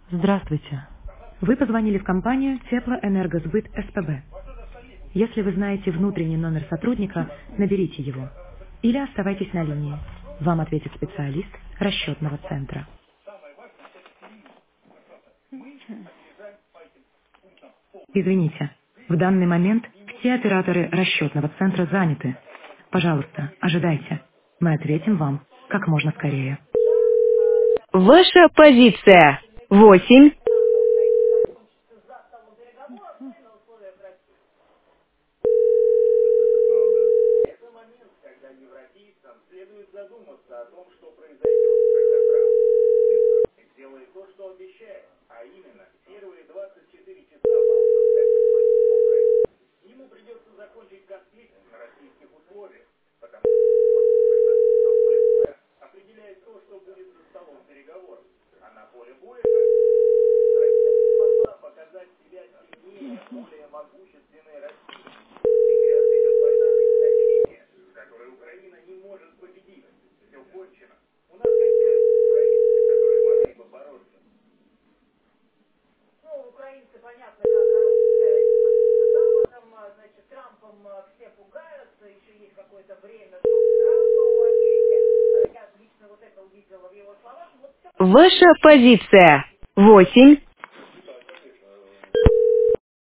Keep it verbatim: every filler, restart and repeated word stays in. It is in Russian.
Здравствуйте. Вы позвонили в компанию Теплоэнергосбыт СПБ. Если вы знаете внутренний номер сотрудника, наберите его. Или оставайтесь на линии. Вам ответит специалист расчетного центра. Извините, в данный момент все операторы расчетного центра заняты. Пожалуйста, ожидайте. Мы ответим вам как можно скорее. Ваша позиция. Восемь. Ваша позиция. Восемь.